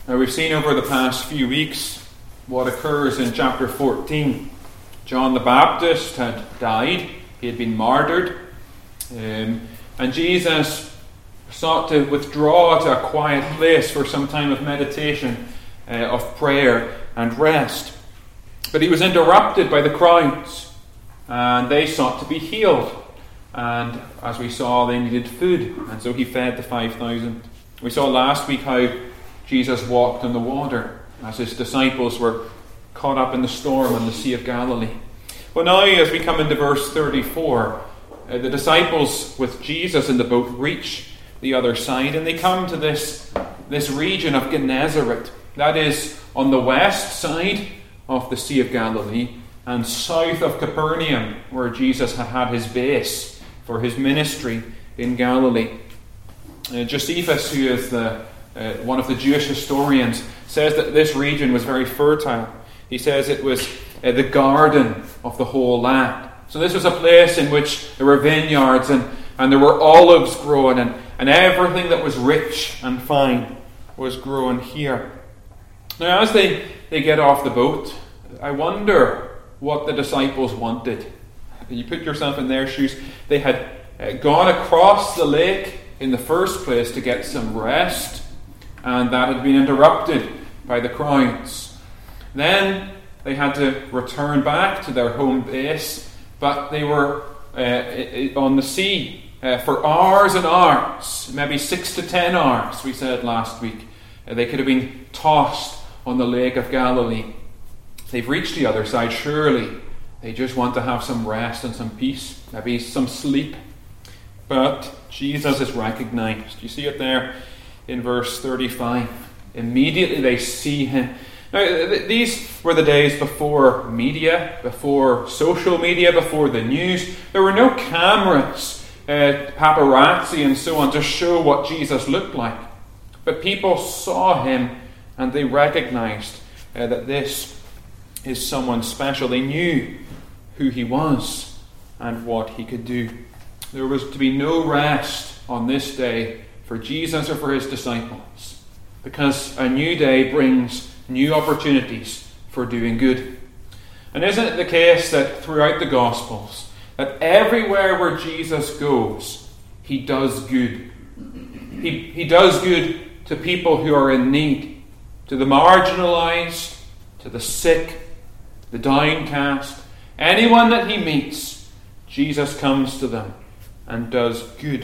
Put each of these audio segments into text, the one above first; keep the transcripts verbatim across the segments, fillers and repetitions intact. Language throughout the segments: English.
Now, we've seen over the past few weeks what occurs in chapter fourteen. John the Baptist had died. He had been martyred. Um, and Jesus sought to withdraw to a quiet place for some time of meditation, uh, of prayer and rest. But he was interrupted by the crowds, and they sought to be healed. And as we saw, they needed food, and so he fed the five thousand. We saw last week how Jesus walked on the water as his disciples were caught up in the storm on the Sea of Galilee. Well, now as we come into verse thirty-four, uh, the disciples with Jesus in the boat reach the other side, and they come to this, this region of Gennesaret. That is on the west side of the Sea of Galilee and south of Capernaum, where Jesus had had his base for his ministry in Galilee. Uh, Josephus, who is the, uh, one of the Jewish historians, says that this region was very fertile. He says it was uh, the garden of the whole land. So this was a place in which there were vineyards and, and there were olives growing, and, and everything that was rich and fine was growing here. Now, as they, they get off the boat, I wonder what the disciples wanted. You put yourself in their shoes. They had uh, gone across the lake in the first place to get some rest, and that had been interrupted by the crowds. Then they had to return back to their home base, but they were uh, on the sea uh, for hours and hours, maybe six to ten hours, we said last week. Uh, they could have been tossed on the Lake of Galilee. They've reached the other side, surely they just want to have some rest and some peace, maybe some sleep. But Jesus is recognized. You see it there in verse thirty-five. Immediately they see him. Now, th- these were the days before media, before social media, before the news. There were no cameras, uh, paparazzi and so on to show what Jesus looked like. But people saw him and they recognized uh, that this is someone special. They knew who he was and what he could do. There was to be no rest on this day for Jesus or for his disciples, because a new day brings new opportunities for doing good. And isn't it the case that throughout the Gospels, that everywhere where Jesus goes, he does good. He, he does good to people who are in need, to the marginalized, to the sick, the downcast. Anyone that he meets, Jesus comes to them and does good.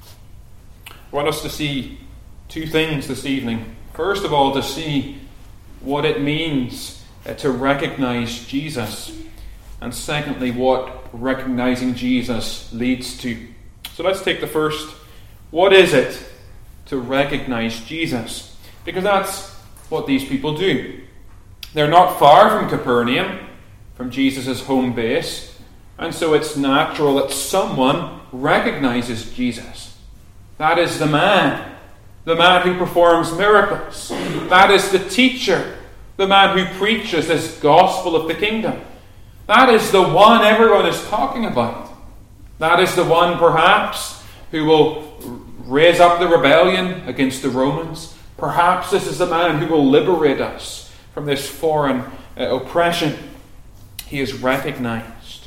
I want us to see two things this evening. First of all, to see what it means uh, to recognize Jesus. And secondly, what recognizing Jesus leads to. So let's take the first. What is it to recognize Jesus? Because that's what these people do. They're not far from Capernaum, from Jesus' home base, and so it's natural that someone recognizes Jesus. That is the man. The man who performs miracles. That is the teacher. The man who preaches this gospel of the kingdom. That is the one everyone is talking about. That is the one, perhaps, who will raise up the rebellion against the Romans. Perhaps this is the man who will liberate us from this foreign uh, oppression. He is recognized.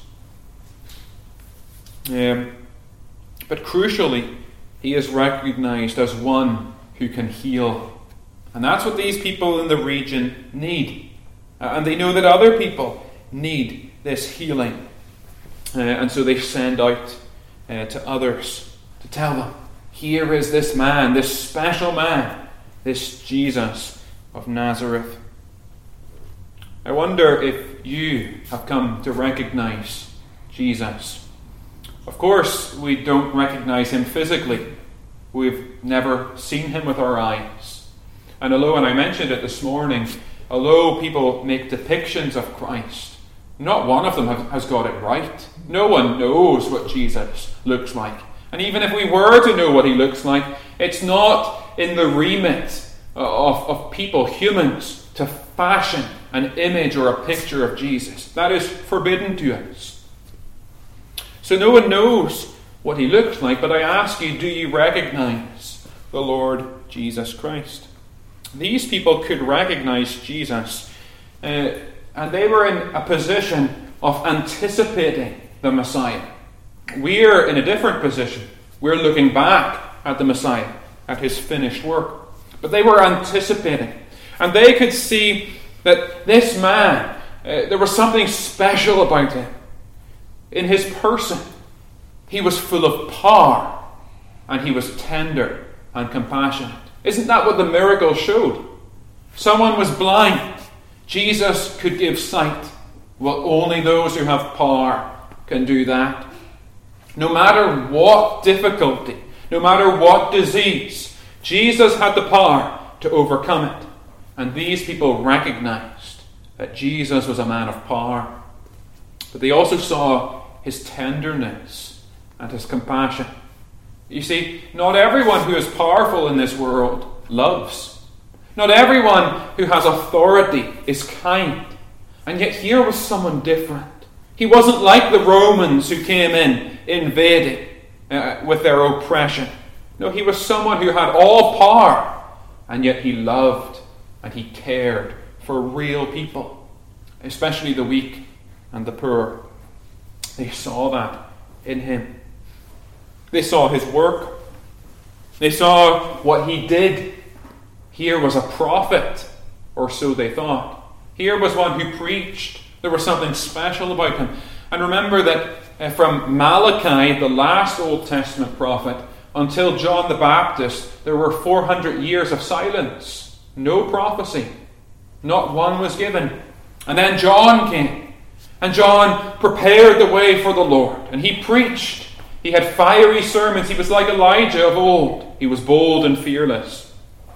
Um, but crucially, he is recognized as one who can heal. And that's what these people in the region need. Uh, and they know that other people need this healing. Uh, and so they send out uh, to others to tell them, here is this man, this special man, this Jesus of Nazareth. I wonder if you have come to recognize Jesus. Of course, we don't recognize him physically. We've never seen him with our eyes. And although, and I mentioned it this morning, although people make depictions of Christ, not one of them has got it right. No one knows what Jesus looks like. And even if we were to know what he looks like, it's not in the remit of, of people, humans, to fashion an image or a picture of Jesus. That is forbidden to us. So no one knows what he looks like, but I ask you, do you recognize the Lord Jesus Christ? these people could recognize Jesus, uh, and they were in a position of anticipating the Messiah. We're in a different position. We're looking back at the Messiah, at his finished work. But they were anticipating. And they could see that this man, uh, there was something special about him. In his person, he was full of power, and he was tender and compassionate. Isn't that what the miracle showed? Someone was blind. Jesus could give sight. Well, only those who have power can do that. No matter what difficulty, no matter what disease, Jesus had the power to overcome it. And these people recognized that Jesus was a man of power. But they also saw his tenderness and his compassion. You see, not everyone who is powerful in this world loves. Not everyone who has authority is kind. And yet here was someone different. He wasn't like the Romans who came in, invading uh, with their oppression. No, he was someone who had all power, and yet he loved and he cared for real people, especially the weak and the poor. They saw that in him. They saw his work. They saw what he did. Here was a prophet, or so they thought. Here was one who preached. There was something special about him. And remember that uh, from Malachi, the last Old Testament prophet, until John the Baptist, there were four hundred years of silence. No prophecy. Not one was given. And then John came. And John prepared the way for the Lord. And he preached. He had fiery sermons. He was like Elijah of old. He was bold and fearless.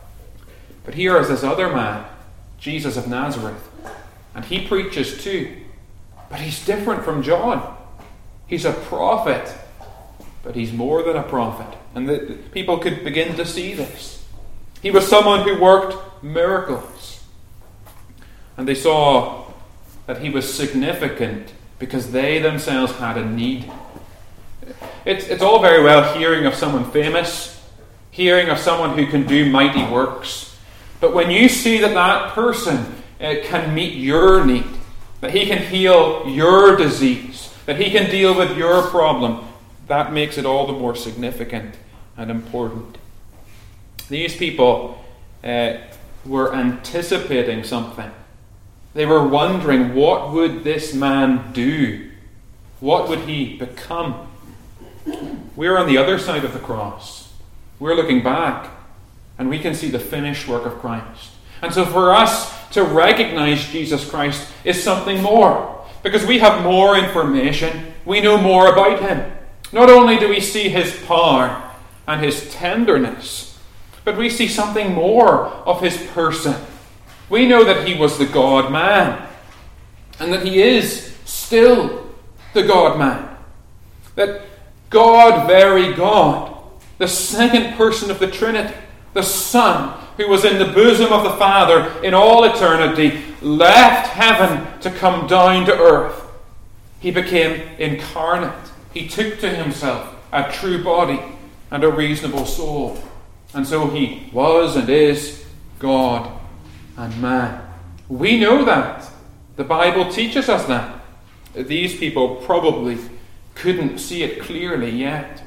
But here is this other man, Jesus of Nazareth. And he preaches too. But he's different from John. He's a prophet. But he's more than a prophet. And the, the people could begin to see this. He was someone who worked miracles. And they saw that he was significant because they themselves had a need. It's, it's all very well hearing of someone famous, hearing of someone who can do mighty works. But when you see that that person uh, can meet your need, that he can heal your disease, that he can deal with your problem, that makes it all the more significant and important. These people uh, were anticipating something. They were wondering, what would this man do? What would he become? We're on the other side of the cross. We're looking back, and we can see the finished work of Christ. And so for us to recognize Jesus Christ is something more, because we have more information. We know more about him. Not only do we see his power and his tenderness, but we see something more of his person. We know that he was the God-man, and that he is still the God-man. That God, very God, the second person of the Trinity, the Son, who was in the bosom of the Father in all eternity, left heaven to come down to earth. He became incarnate. He took to himself a true body and a reasonable soul. And so he was and is God and man. We know that. The Bible teaches us that. These people probably couldn't see it clearly yet.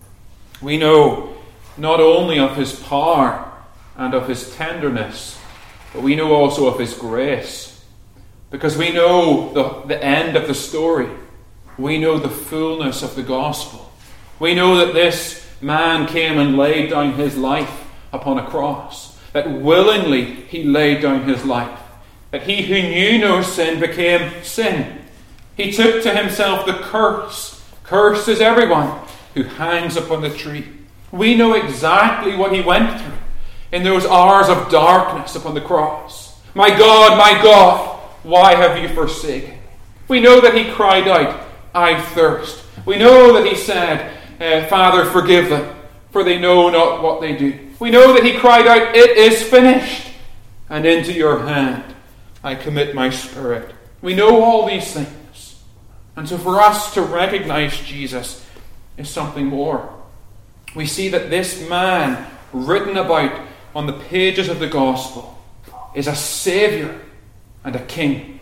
We know not only of his power and of his tenderness, but we know also of his grace. Because we know the, the end of the story. We know the fullness of the gospel. We know that this man came and laid down his life upon a cross. That willingly he laid down his life. That he who knew no sin became sin. He took to himself the curse. Cursed is everyone who hangs upon the tree. We know exactly what he went through in those hours of darkness upon the cross. My God, my God, why have you forsaken me? We know that he cried out, I thirst. We know that he said, uh, Father, forgive them, for they know not what they do. We know that he cried out, it is finished, and into your hand I commit my spirit. We know all these things. And so for us to recognize Jesus is something more. We see that this man, written about on the pages of the gospel is a Saviour and a King.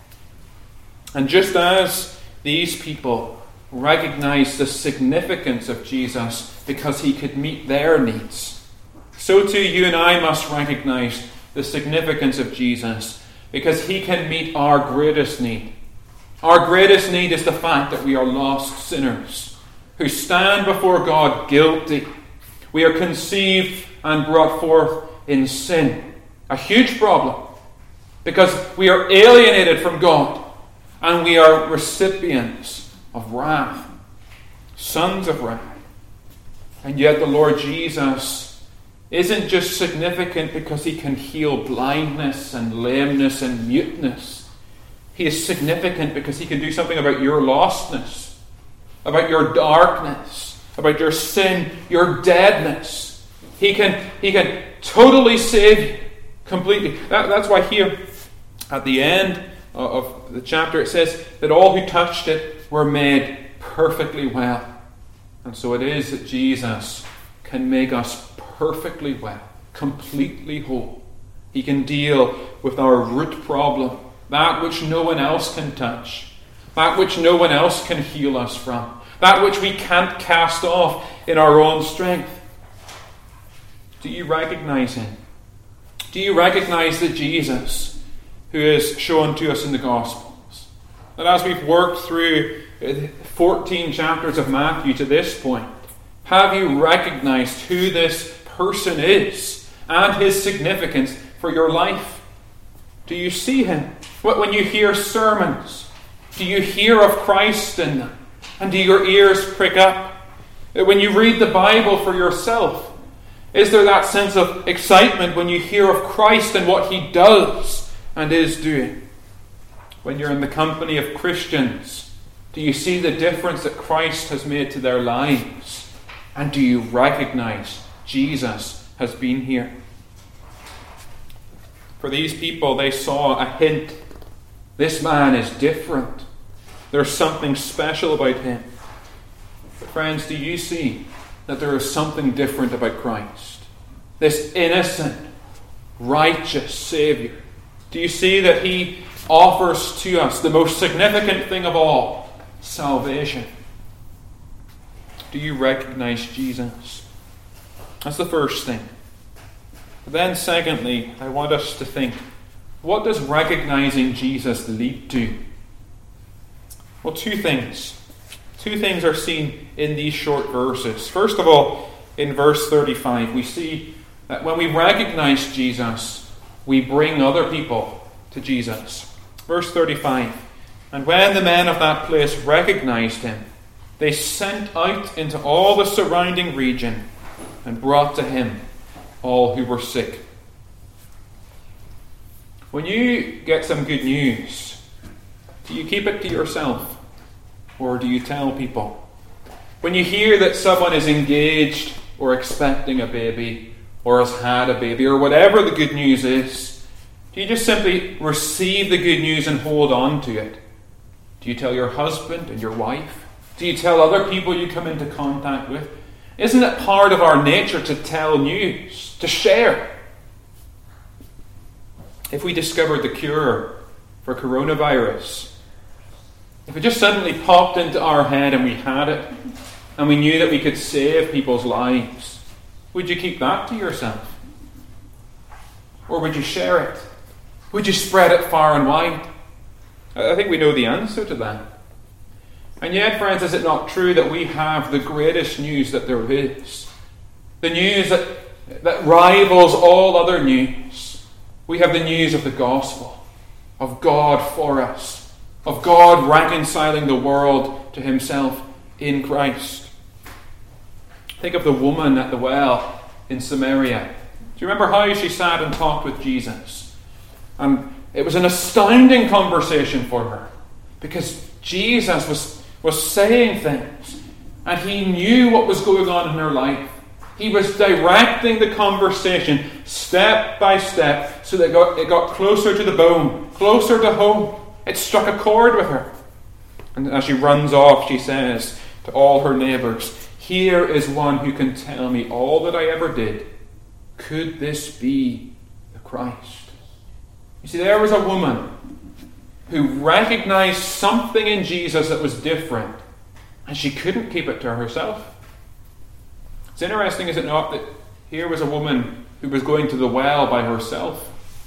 And just as these people recognized the significance of Jesus because he could meet their needs, so too you and I must recognize the significance of Jesus because he can meet our greatest need. Our greatest need is the fact that we are lost sinners who stand before God guilty. We are conceived and brought forth in sin. A huge problem because we are alienated from God and we are recipients of wrath, sons of wrath. And yet the Lord Jesus isn't just significant because he can heal blindness and lameness and muteness. He is significant because he can do something about your lostness, about your darkness, about your sin, your deadness. He can, he can totally save you completely. That, that's why here at the end of the chapter it says that all who touched it were made perfectly well. And so it is that Jesus can make us perfectly well, completely whole. He can deal with our root problem, that which no one else can touch, that which no one else can heal us from, that which we can't cast off in our own strength. Do you recognize him? Do you recognize the Jesus who is shown to us in the Gospels? That as we've worked through fourteen chapters of Matthew to this point, have you recognized who this person is and his significance for your life? Do you see him? When you hear sermons, do you hear of Christ in them? And do your ears prick up? When you read the Bible for yourself, is there that sense of excitement when you hear of Christ and what he does and is doing? When you're in the company of Christians, do you see the difference that Christ has made to their lives? And do you recognize Jesus has been here? For these people, they saw a hint. This man is different. There's something special about him. But friends, do you see that there is something different about Christ? This innocent, righteous Saviour. Do you see that he offers to us the most significant thing of all, salvation? Do you recognize Jesus? That's the first thing. But then secondly, I want us to think, what does recognizing Jesus lead to? Well, two things. Two things are seen in these short verses. First of all, in verse thirty-five, we see that when we recognize Jesus, we bring other people to Jesus. Verse thirty-five, and when the men of that place recognized him, they sent out into all the surrounding region and brought to him all who were sick. When you get some good news, do you keep it to yourself or do you tell people? When you hear that someone is engaged or expecting a baby or has had a baby or whatever the good news is, do you just simply receive the good news and hold on to it? Do you tell your husband and your wife? Do you tell other people you come into contact with? Isn't it part of our nature to tell news, to share? If we discovered the cure for coronavirus, if it just suddenly popped into our head and we had it, and we knew that we could save people's lives, would you keep that to yourself? Or would you share it? Would you spread it far and wide? I think we know the answer to that. And yet, friends, is it not true that we have the greatest news that there is? The news that, that rivals all other news. We have the news of the gospel, of God for us, of God reconciling the world to himself in Christ. Think of the woman at the well in Samaria. Do you remember how she sat and talked with Jesus? And it was an astounding conversation for her, because Jesus was was saying things, and he knew what was going on in her life. He was directing the conversation step by step so that it got, it got closer to the bone, closer to home. It struck a chord with her. And as she runs off, she says to all her neighbours, "Here is one who can tell me all that I ever did. could this be the Christ? You see, there was a woman who recognized something in Jesus that was different, and she couldn't keep it to herself. It's interesting, is it not, that here was a woman who was going to the well by herself.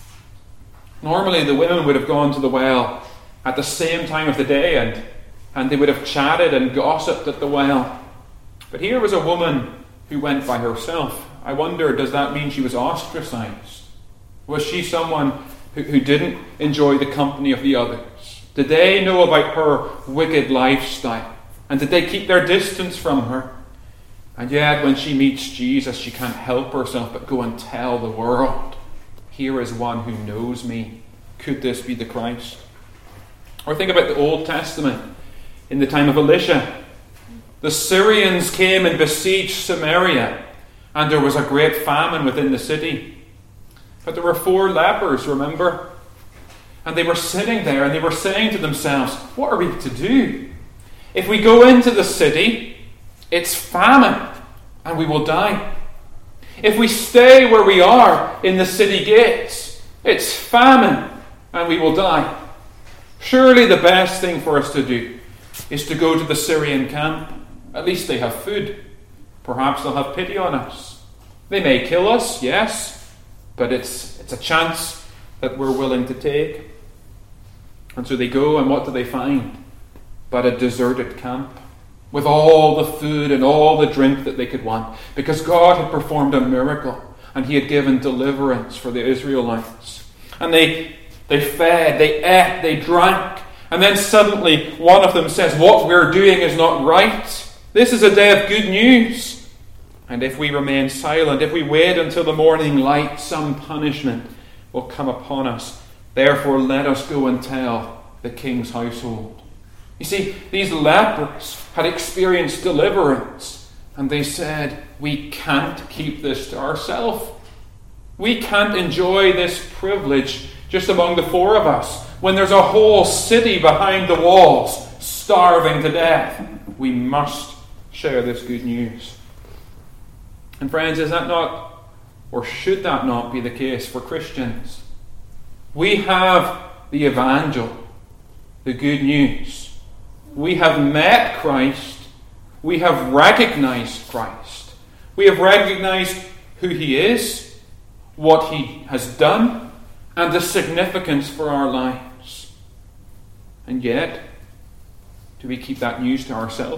Normally the women would have gone to the well at the same time of the day, and, and they would have chatted and gossiped at the well. But here was a woman who went by herself. I wonder, does that mean she was ostracized? Was she someone who, who didn't enjoy the company of the others? Did they know about her wicked lifestyle? And did they keep their distance from her? And yet, when she meets Jesus, she can't help herself but go and tell the world, here is one who knows me. Could this be the Christ? Or think about the Old Testament. In the time of Elisha, the Syrians came and besieged Samaria, and there was a great famine within the city. But there were four lepers, remember? And they were sitting there and they were saying to themselves, what are we to do? If we go into the city, it's famine, and we will die. If we stay where we are in the city gates, it's famine, and we will die. Surely the best thing for us to do is to go to the Syrian camp. At least they have food. Perhaps they'll have pity on us. They may kill us, yes, but it's it's a chance that we're willing to take. And so they go, and what do they find? But a deserted camp, with all the food and all the drink that they could want, because God had performed a miracle and he had given deliverance for the Israelites. And they they fed, they ate, they drank, and then suddenly one of them says, what we're doing is not right. This is a day of good news. And if we remain silent, if we wait until the morning light, some punishment will come upon us. Therefore let us go and tell the king's household. You see, these lepers had experienced deliverance, and they said, we can't keep this to ourselves. We can't enjoy this privilege just among the four of us when there's a whole city behind the walls starving to death. We must share this good news. And friends, is that not, or should that not be the case for Christians? We have the evangel, the good news. We have met Christ. We have recognized Christ. We have recognized who he is, what he has done, and the significance for our lives. And yet, do we keep that news to ourselves?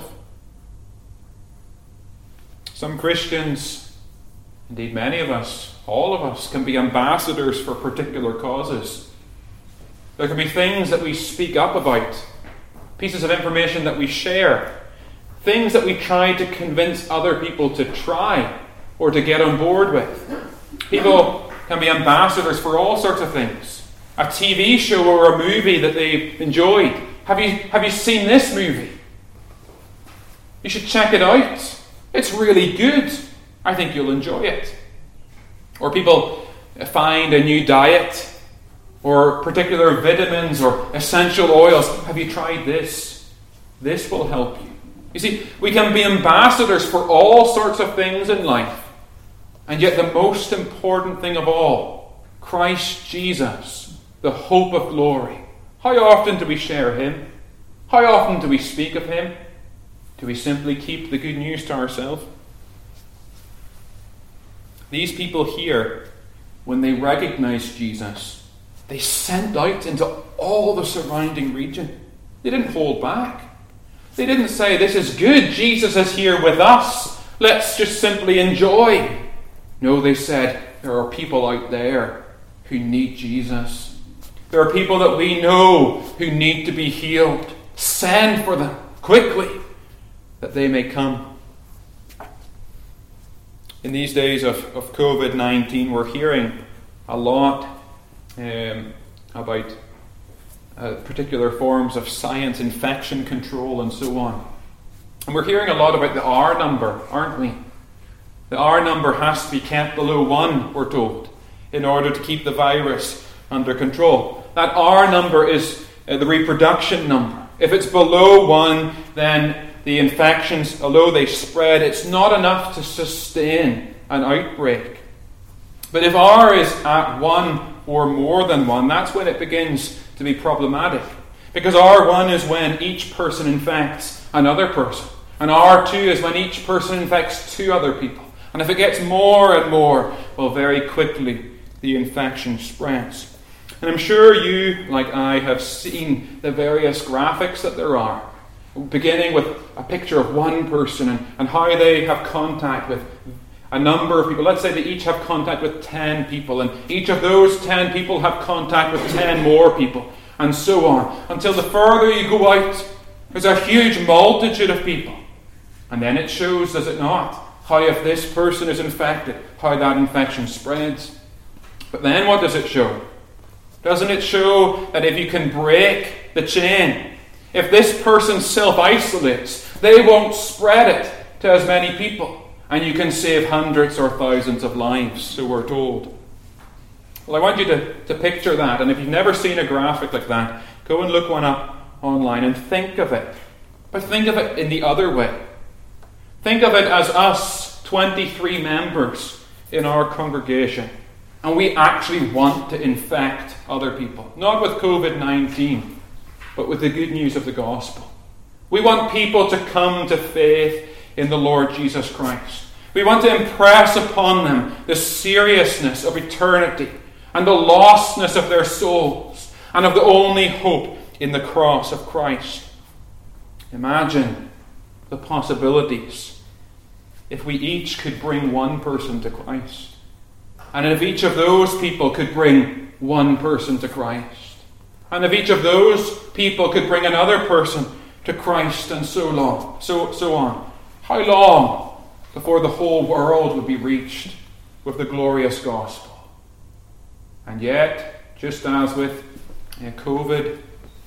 Some Christians, indeed many of us, all of us, can be ambassadors for particular causes. There can be things that we speak up about, pieces of information that we share, things that we try to convince other people to try or to get on board with. People can be ambassadors for all sorts of things. A T V show or a movie that they've enjoyed. Have you, have you seen this movie? You should check it out. It's really good. I think you'll enjoy it. Or people find a new diet or particular vitamins or essential oils. Have you tried this? This will help you. You see, we can be ambassadors for all sorts of things in life. And yet the most important thing of all, Christ Jesus, the hope of glory. How often do we share him? How often do we speak of him? Do we simply keep the good news to ourselves? These people here, when they recognized Jesus, they sent out into all the surrounding region. They didn't hold back. They didn't say, this is good, Jesus is here with us, let's just simply enjoy. No, they said, there are people out there who need Jesus. There are people that we know who need to be healed. Send for them quickly, that they may come. In these days of, of covid nineteen, we're hearing a lot um, about uh, particular forms of science, infection control, and so on. And we're hearing a lot about the R number, aren't we? The R number has to be kept below one, we're told, in order to keep the virus under control. That R number is uh, the reproduction number. If it's below one, then the infections, although they spread, it's not enough to sustain an outbreak. But if R is at one or more than one, that's when it begins to be problematic. Because R one is when each person infects another person. And R two is when each person infects two other people. And if it gets more and more, well, very quickly the infection spreads. And I'm sure you, like I, have seen the various graphics that there are, beginning with a picture of one person and, and how they have contact with a number of people. Let's say they each have contact with ten people, and each of those ten people have contact with ten more people, and so on, until the further you go out, there's a huge multitude of people. And then it shows, does it not, how if this person is infected, how that infection spreads. But then what does it show? Doesn't it show that if you can break the chain, if this person self-isolates, they won't spread it to as many people, and you can save hundreds or thousands of lives, so we're told. Well, I want you to, to picture that, and if you've never seen a graphic like that, go and look one up online and think of it. But think of it in the other way. Think of it as us, twenty-three members in our congregation, and we actually want to infect other people. Not with covid nineteen, but with the good news of the gospel. We want people to come to faith in the Lord Jesus Christ. We want to impress upon them the seriousness of eternity and the lostness of their souls and of the only hope in the cross of Christ. Imagine the possibilities if we each could bring one person to Christ. And if each of those people could bring one person to Christ. And if each of those people could bring another person to Christ, and so long, so, so on. How long before the whole world would be reached with the glorious gospel? And yet, just as with uh, COVID,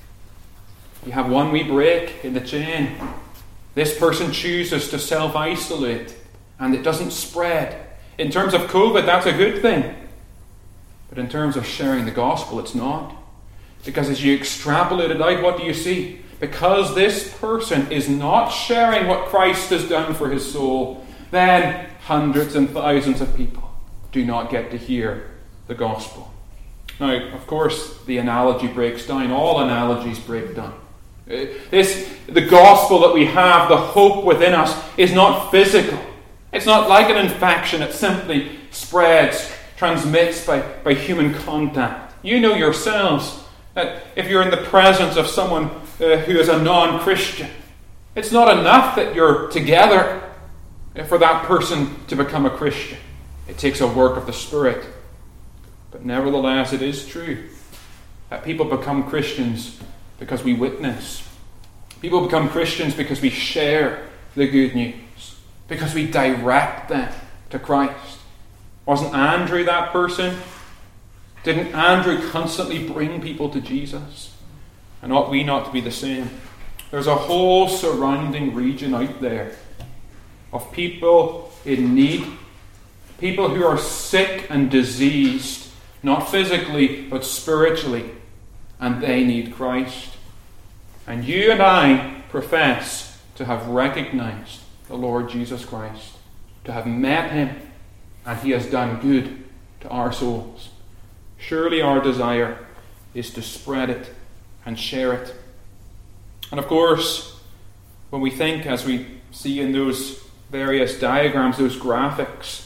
you have one wee break in the chain. This person chooses to self-isolate, and it doesn't spread. In terms of COVID, that's a good thing. But in terms of sharing the gospel, it's not. Because as you extrapolate it out, what do you see? Because this person is not sharing what Christ has done for his soul, then hundreds and thousands of people do not get to hear the gospel. Now, of course, the analogy breaks down. All analogies break down. This, the gospel that we have, the hope within us, is not physical. It's not like an infection. It simply spreads, transmits by, by human contact. You know yourselves that if you're in the presence of someone uh, who is a non-Christian, it's not enough that you're together for that person to become a Christian. It takes a work of the Spirit. But nevertheless, it is true that people become Christians because we witness. People become Christians because we share the good news, because we direct them to Christ. Wasn't Andrew that person? Didn't Andrew constantly bring people to Jesus? And ought we not to be the same? There's a whole surrounding region out there of people in need, people who are sick and diseased, not physically but spiritually, and they need Christ. And you and I profess to have recognized the Lord Jesus Christ, to have met him, and he has done good to our souls. Surely our desire is to spread it and share it. And of course, when we think, as we see in those various diagrams, those graphics,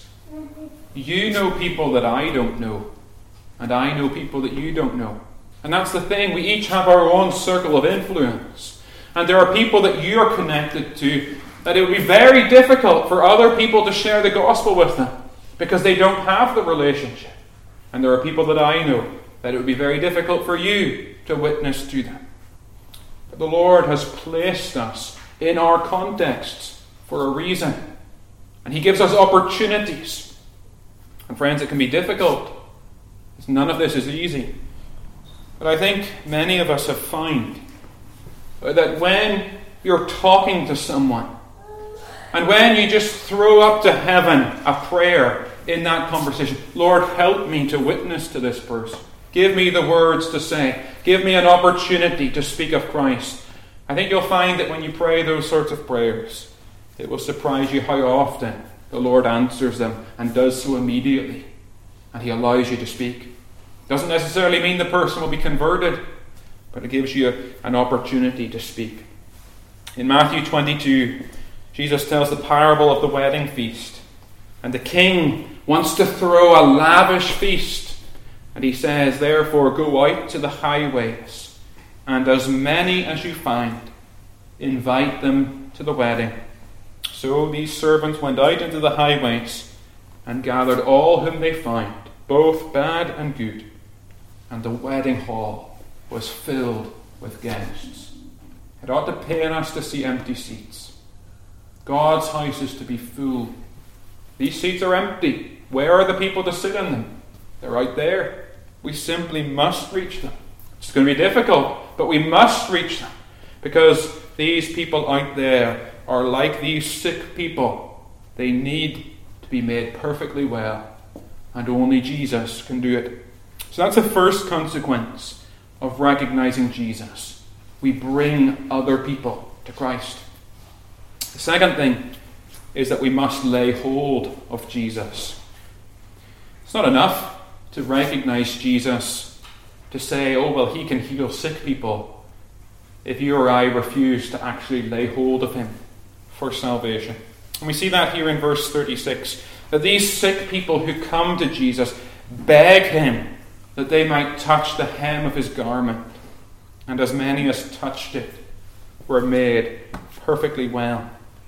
you know people that I don't know, and I know people that you don't know. And that's the thing, we each have our own circle of influence. And there are people that you're connected to that it would be very difficult for other people to share the gospel with them, because they don't have the relationship. And there are people that I know that it would be very difficult for you to witness to them. But the Lord has placed us in our contexts for a reason. And he gives us opportunities. And friends, it can be difficult. None of this is easy. But I think many of us have found that when you're talking to someone, and when you just throw up to heaven a prayer in that conversation, Lord, help me to witness to this person. Give me the words to say. Give me an opportunity to speak of Christ. I think you'll find that when you pray those sorts of prayers, it will surprise you how often the Lord answers them and does so immediately. and he allows you to speak. Doesn't necessarily mean the person will be converted, but it gives you a, an opportunity to speak. In Matthew twenty-two, Jesus tells the parable of the wedding feast, and the king wants to throw a lavish feast, and he says, therefore go out to the highways, and as many as you find, invite them to the wedding. So these servants went out into the highways and gathered all whom they found, both bad and good, and the wedding hall was filled with guests. It ought to pain us to see empty seats. God's house is to be full. These seats are empty. Where are the people to sit in them? They're out there. We simply must reach them. It's going to be difficult, but we must reach them, because these people out there are like these sick people. They need to be made perfectly well, and only Jesus can do it. So that's the first consequence of recognizing Jesus. We bring other people to Christ. The second thing is that we must lay hold of Jesus. It's not enough to recognize Jesus, to say, oh, well, he can heal sick people, if you or I refuse to actually lay hold of him for salvation. And we see that here in verse thirty-six, that these sick people who come to Jesus beg him that they might touch the hem of his garment, and as many as touched it were made perfectly well.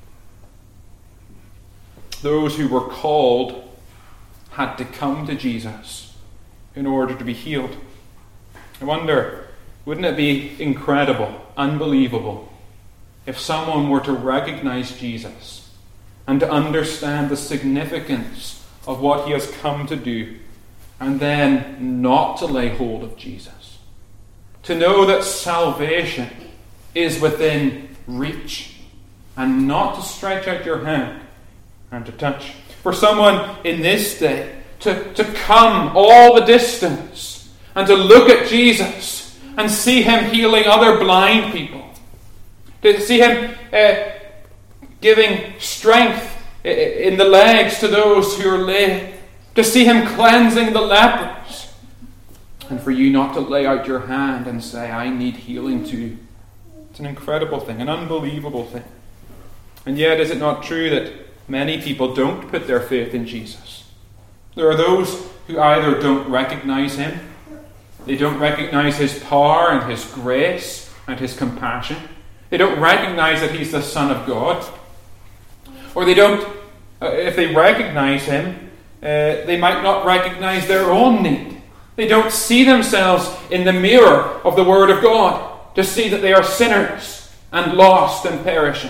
Those who were called had to come to Jesus in order to be healed. I wonder, wouldn't it be incredible, unbelievable, if someone were to recognize Jesus and to understand the significance of what he has come to do, and then not to lay hold of Jesus? To know that salvation is within reach, and not to stretch out your hand and to touch. For someone in this day to, to come all the distance and to look at Jesus and see him healing other blind people, to see him uh, giving strength in the legs to those who are lame, to see him cleansing the lepers, and for you not to lay out your hand and say, I need healing too. It's an incredible thing, an unbelievable thing. And yet, is it not true that many people don't put their faith in Jesus? There are those who either don't recognize him, they don't recognize his power and his grace and his compassion, they don't recognize that he's the Son of God, or they don't, uh, if they recognize him, uh, they might not recognize their own need. They don't see themselves in the mirror of the Word of God to see that they are sinners and lost and perishing.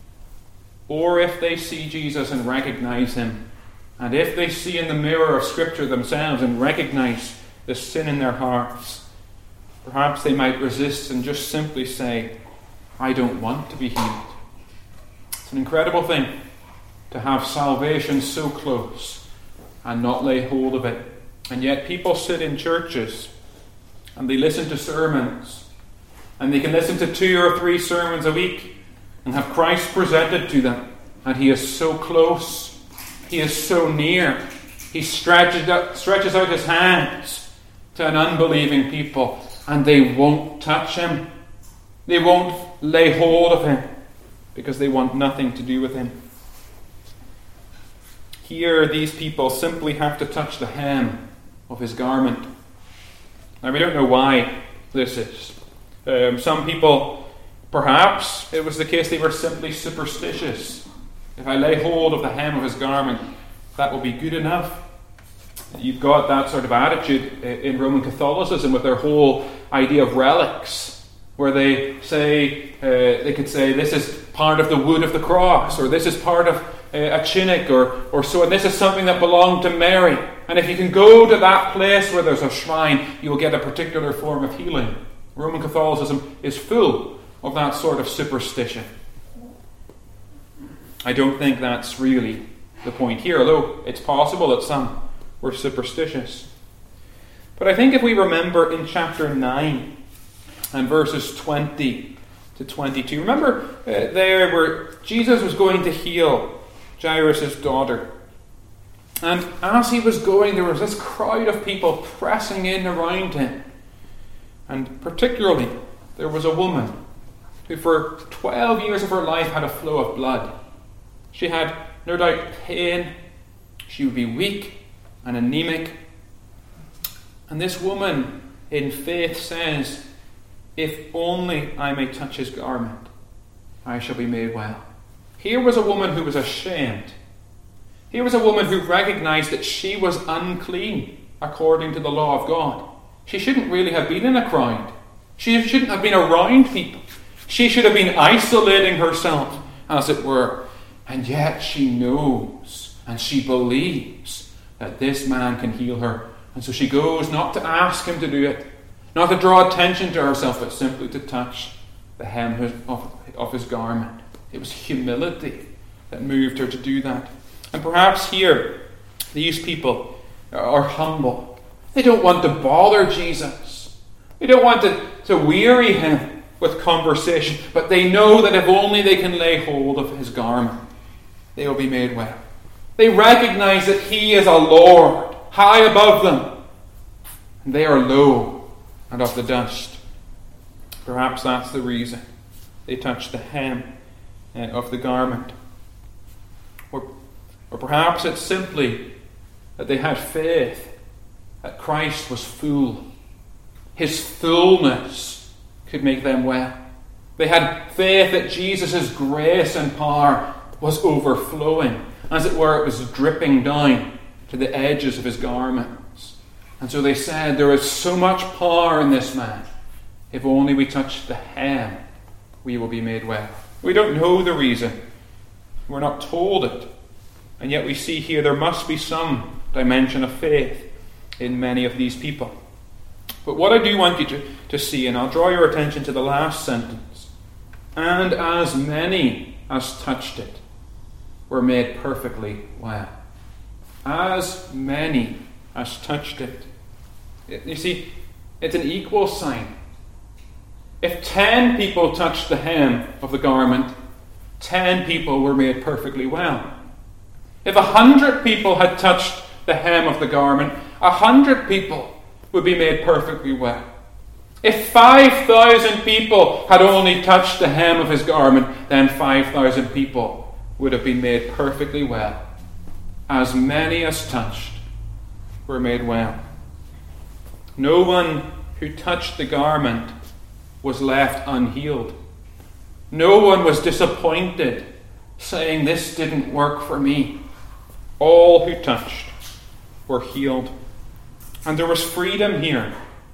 Or if they see Jesus and recognize him, and if they see in the mirror of Scripture themselves and recognize the sin in their hearts, perhaps they might resist and just simply say, I don't want to be healed. It's an incredible thing to have salvation so close and not lay hold of it. And yet people sit in churches and they listen to sermons, and they can listen to two or three sermons a week and have Christ presented to them, and he is so close, he is so near, he stretches out, stretches out his hands to an unbelieving people, and they won't touch him. They won't lay hold of him because they want nothing to do with him. Here, these people simply have to touch the hem of his garment. Now, we don't know why this is. Um, some people, perhaps it was the case they were simply superstitious. If I lay hold of the hem of his garment, that will be good enough. You've got that sort of attitude in Roman Catholicism with their whole idea of relics, where they say, uh, they could say, this is part of the wood of the cross, or this is part of uh, a tunic, or, or so, and this is something that belonged to Mary. And if you can go to that place where there's a shrine, you will get a particular form of healing. Roman Catholicism is full of that sort of superstition. I don't think that's really the point here, although it's possible that some were superstitious. But I think if we remember in chapter nine and verses twenty to twenty-two, remember uh, there where Jesus was going to heal Jairus' daughter. And as he was going, there was this crowd of people pressing in around him. And particularly, there was a woman who for twelve years of her life had a flow of blood. She had no doubt pain. She would be weak and anemic. And this woman in faith says, "If only I may touch his garment, I shall be made well." Here was a woman who was ashamed. Here was a woman who recognized that she was unclean according to the law of God. She shouldn't really have been in a crowd. She shouldn't have been around people. She should have been isolating herself, as it were. And yet she knows and she believes that this man can heal her. And so she goes not to ask him to do it, not to draw attention to herself, but simply to touch the hem of, of his garment. It was humility that moved her to do that. And perhaps here, these people are humble. They don't want to bother Jesus. They don't want to, to weary him with conversation. But they know that if only they can lay hold of his garment, they will be made well. They recognize that he is a Lord, high above them. And they are low and of the dust. Perhaps that's the reason they touch the hem of the garment. Or, or perhaps it's simply that they had faith that Christ was full. His fullness could make them well. They had faith that Jesus' grace and power was overflowing. As it were, it was dripping down to the edges of his garments. And so they said, there is so much power in this man. If only we touch the hem, we will be made well. We don't know the reason. We're not told it. And yet we see here there must be some dimension of faith in many of these people. But what I do want you to, to see, and I'll draw your attention to the last sentence. And as many as touched it were made perfectly well. As many as touched it. You see, it's an equal sign. If ten people touched the hem of the garment, ten people were made perfectly well. If a hundred people had touched the hem of the garment, a hundred people would be made perfectly well. If five thousand people had only touched the hem of his garment, then five thousand people would have been made perfectly well. As many as touched were made well. No one who touched the garment was left unhealed. No one was disappointed, saying, "This didn't work for me." All who touched were healed. And there was freedom here.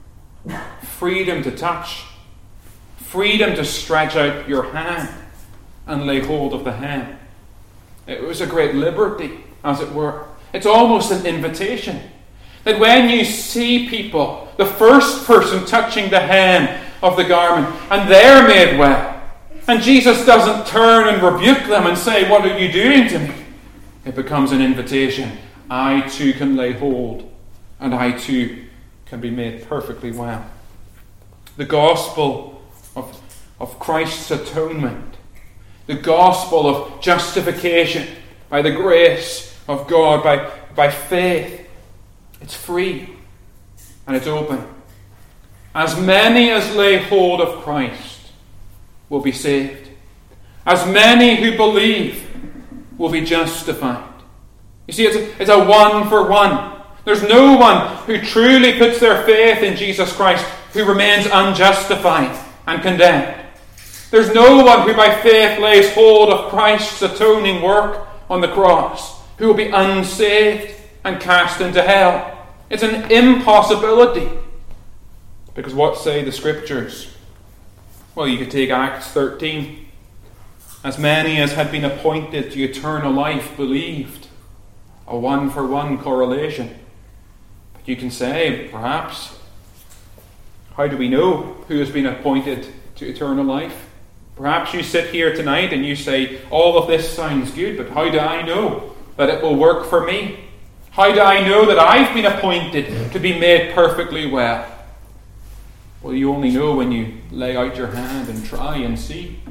Freedom to touch. Freedom to stretch out your hand and lay hold of the hem. It was a great liberty, as it were. It's almost an invitation. That when you see people, the first person touching the hem of the garment, and they're made well, and Jesus doesn't turn and rebuke them and say, "What are you doing to me?" It becomes an invitation. I too can lay hold, and I too can be made perfectly well. The gospel of, of Christ's atonement, the gospel of justification by the grace of God, by, by faith, it's free and it's open. As many as lay hold of Christ will be saved. As many who believe will be justified. You see, it's a, it's a one for one. There's no one who truly puts their faith in Jesus Christ who remains unjustified and condemned. There's no one who by faith lays hold of Christ's atoning work on the cross who will be unsaved and cast into hell. It's an impossibility. Because what say the Scriptures? Well, you could take Acts thirteen. As many as had been appointed to eternal life believed. A one-for-one correlation. But you can say, perhaps, how do we know who has been appointed to eternal life? Perhaps you sit here tonight and you say, all of this sounds good, but how do I know that it will work for me? How do I know that I've been appointed to be made perfectly well? Well, you only know when you lay out your hand and try and see.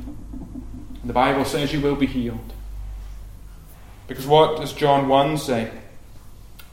The Bible says you will be healed. Because what does John one say?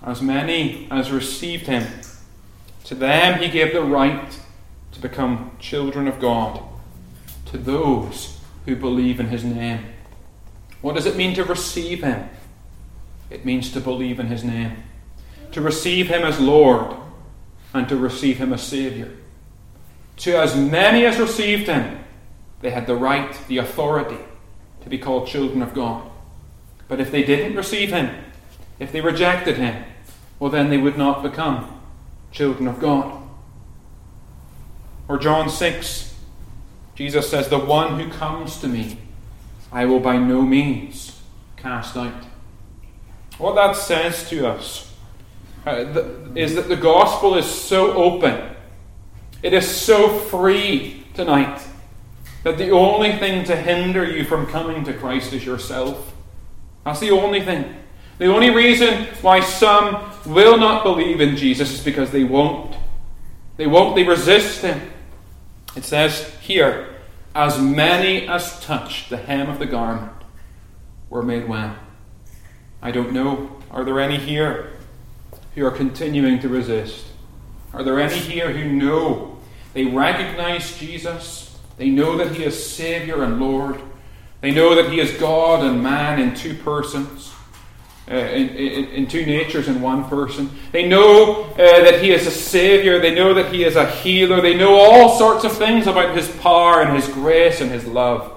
as many as received him, to them he gave the right to become children of God, to those who believe in his name. What does it mean to receive him? It means to believe in his name, to receive him as Lord, and to receive him as Saviour. To as many as received him, they had the right, the authority, to be called children of God. But if they didn't receive him, if they rejected him, well, then they would not become children of God. Or John six, Jesus says, "The one who comes to me, I will by no means cast out." What that says to us uh, th- is that the gospel is so open, it is so free tonight, that the only thing to hinder you from coming to Christ is yourself. That's the only thing. The only reason why some will not believe in Jesus is because they won't. They won't, they resist him. It says here, as many as touched the hem of the garment were made well. I don't know, are there any here who are continuing to resist? Are there any here who know, they recognize Jesus, they know that he is Saviour and Lord, they know that he is God and man in two persons, uh, in, in, in two natures in one person. They know uh, that he is a Saviour, they know that he is a healer, they know all sorts of things about his power and his grace and his love.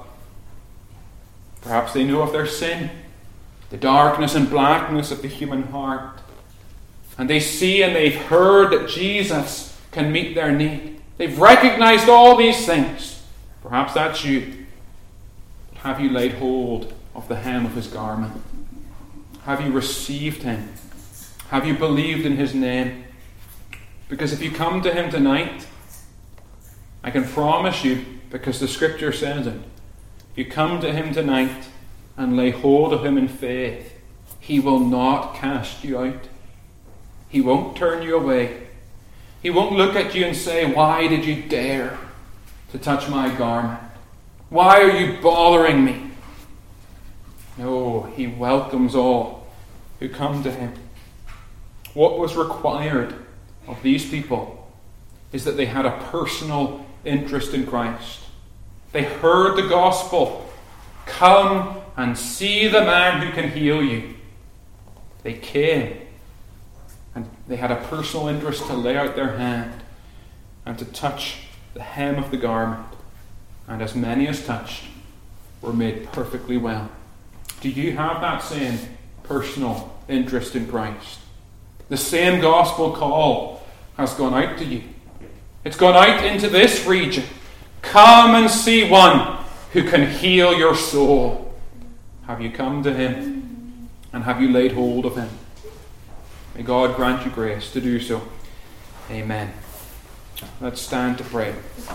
Perhaps they know of their sin, the darkness and blackness of the human heart. And they see and they've heard that Jesus can meet their need. They've recognized all these things. Perhaps that's you. But have you laid hold of the hem of his garment? Have you received him? Have you believed in his name? Because if you come to him tonight, I can promise you, because the scripture says it, if you come to him tonight and lay hold of him in faith, he will not cast you out. He won't turn you away. He won't look at you and say, "Why did you dare to touch my garment? Why are you bothering me?" No, he welcomes all who come to him. What was required of these people is that they had a personal interest in Christ. They heard the gospel. Come and see the man who can heal you. They came, and they had a personal interest to lay out their hand and to touch the hem of the garment. And as many as touched were made perfectly well. Do you have that same personal interest in Christ? The same gospel call has gone out to you. It's gone out into this region. Come and see one who can heal your soul. Have you come to him? And have you laid hold of him? May God grant you grace to do so. Amen. Let's stand to pray.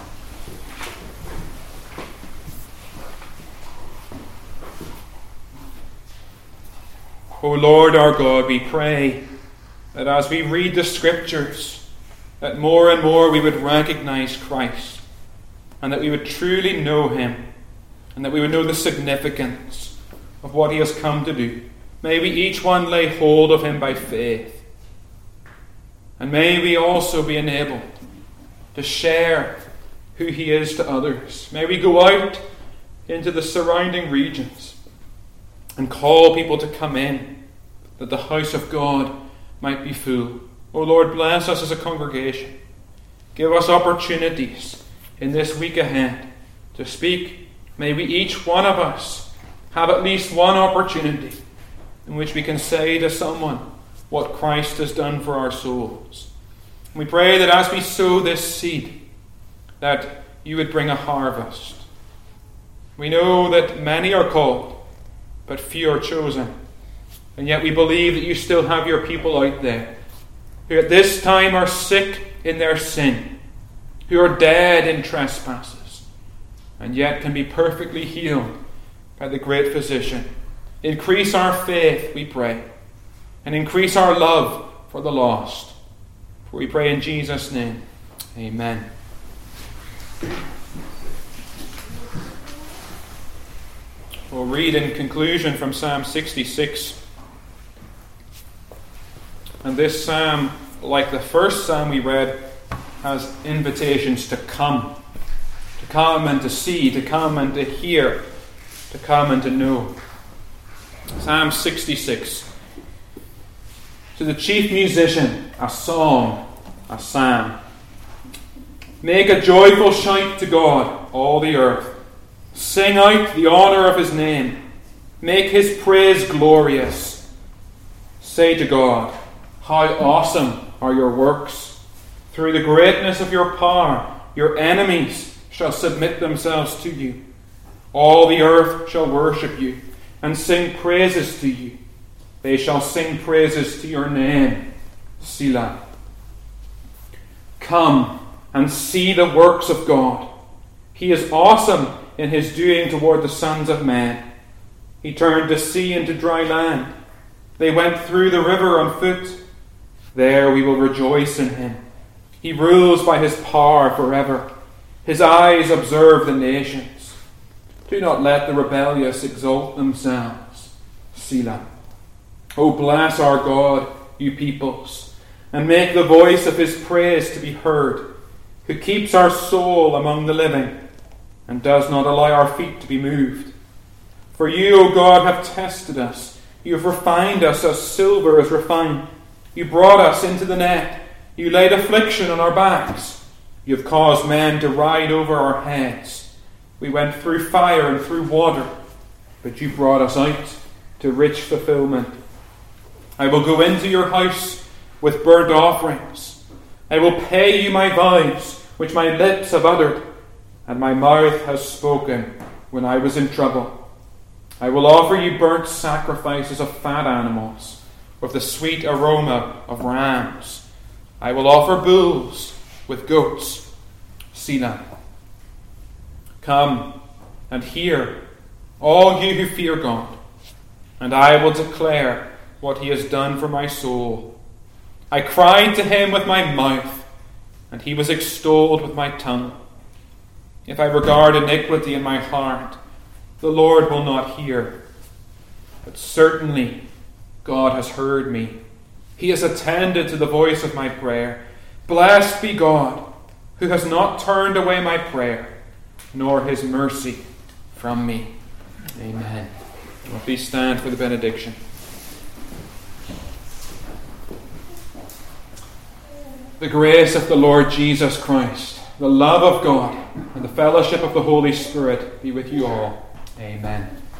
O Lord our God, we pray that as we read the scriptures, that more and more we would recognize Christ, and that we would truly know him, and that we would know the significance of what he has come to do. May we each one lay hold of him by faith. And may we also be enabled to share who he is to others. May we go out into the surrounding regions and call people to come in, that the house of God might be full. O Lord, bless us as a congregation. Give us opportunities in this week ahead to speak. May we each one of us have at least one opportunity in which we can say to someone what Christ has done for our souls. And we pray that as we sow this seed, that you would bring a harvest. We know that many are called, but few are chosen. And yet we believe that you still have your people out there who at this time are sick in their sin, who are dead in trespasses, and yet can be perfectly healed by the great physician. Increase our faith, we pray, and increase our love for the lost. For we pray in Jesus' name. Amen. We'll read in conclusion from Psalm sixty-six. And this psalm, like the first psalm we read, has invitations to come. To come and to see, to come and to hear, to come and to know. Psalm sixty-six. To the chief musician, a song, a psalm. Make a joyful shout to God, all the earth. Sing out the honour of his name. Make his praise glorious. Say to God, how awesome are your works. Through the greatness of your power, your enemies shall submit themselves to you. All the earth shall worship you and sing praises to you. They shall sing praises to your name, Selah. Come and see the works of God. He is awesome in his doing toward the sons of men. He turned the sea into dry land. They went through the river on foot. There we will rejoice in him. He rules by his power forever. His eyes observe the nations. Do not let the rebellious exalt themselves. Selah. O bless our God, you peoples, and make the voice of his praise to be heard, who keeps our soul among the living, and does not allow our feet to be moved. For you, O God, have tested us. You have refined us as silver is refined. You brought us into the net. You laid affliction on our backs. You have caused men to ride over our heads. We went through fire and through water, but you brought us out to rich fulfillment. I will go into your house with burnt offerings. I will pay you my vows, which my lips have uttered, and my mouth has spoken when I was in trouble. I will offer you burnt sacrifices of fat animals, with the sweet aroma of rams. I will offer bulls with goats. Selah. Come and hear, all you who fear God, and I will declare what he has done for my soul. I cried to him with my mouth, and he was extolled with my tongue. If I regard iniquity in my heart, the Lord will not hear. But certainly God has heard me. He has attended to the voice of my prayer. Blessed be God, who has not turned away my prayer, nor his mercy from me. Amen. Well, please stand for the benediction. The grace of the Lord Jesus Christ, the love of God, and the fellowship of the Holy Spirit be with you all. Amen.